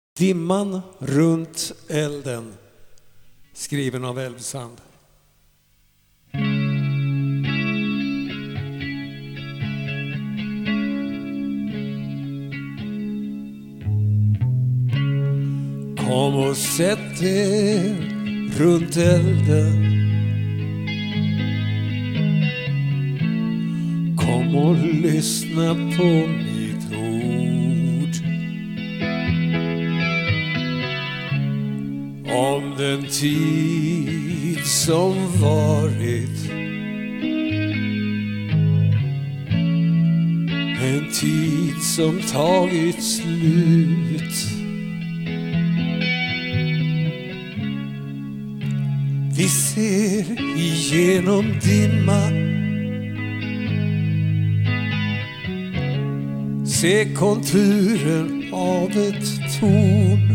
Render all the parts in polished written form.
Dimman runt elden, skriven av Älvsand. Kom och sätt er runt elden. Kom och lyssna på mitt ord. Om den tid som varit, en tid som tagit slut. Vi ser igenom dimma, se konturen av ett torn.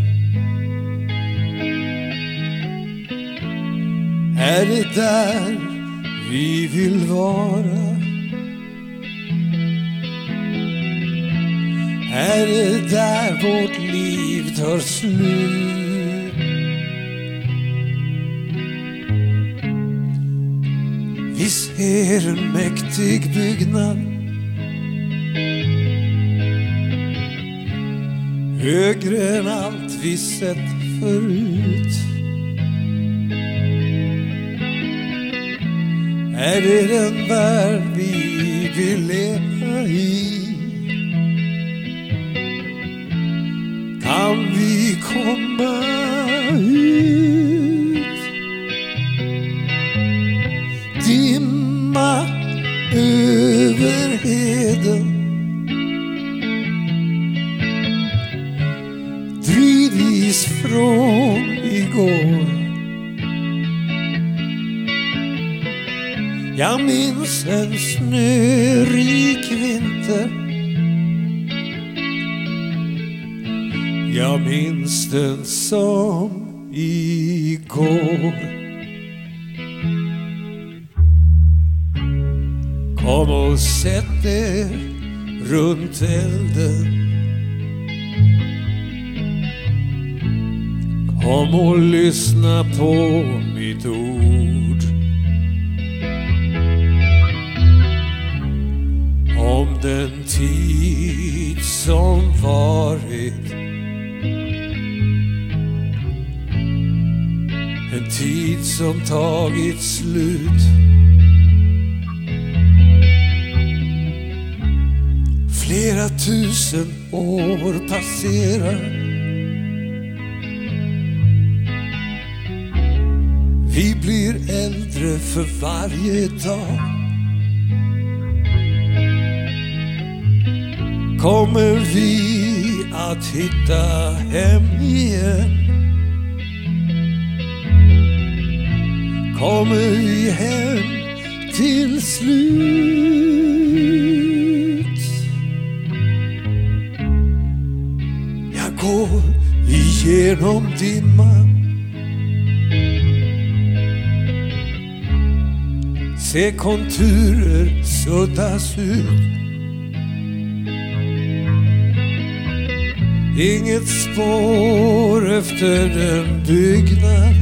Är det där vi vill vara? Är det där vårt liv tar slut? Vi ser en mäktig byggnad, högre än allt vi sett förut. Är det den värld vi vill leva i? Kan vi komma ut? Dimma över heden, drivvis från igår. Jag minns en snörik vinter, jag minns den som igår. Kom och sätt er runt elden. Kom och lyssna på mitt ord. Om den tid som varit, en tid som tagit slut. Flera tusen år passerar, vi blir äldre för varje dag. Kommer vi att hitta hem igen? Kommer vi hem till slut? Jag går igenom dimman, se konturer suddas ut. Inget spår efter den byggnad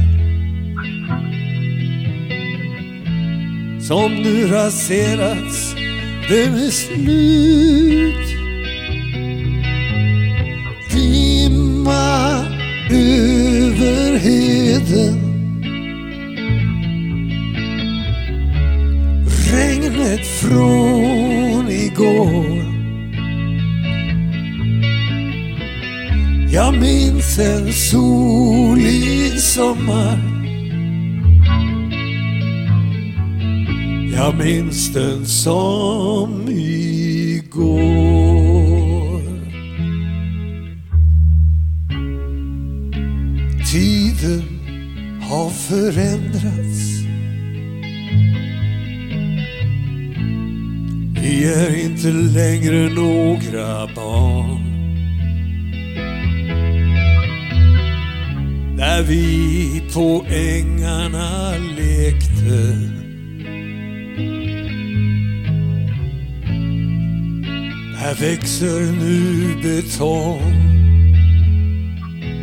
som nu raserats, den är slut. Dimma över heden, regnet från igår. Jag minns en solig sommar, jag minns den som igår. Tiden har förändrats, vi är inte längre några barn. Där vi på ängarna lekte, här växer nu betong.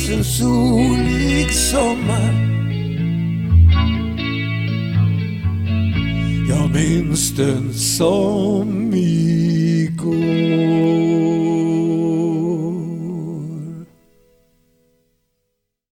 minns en solig sommar. Jag minns den som igår.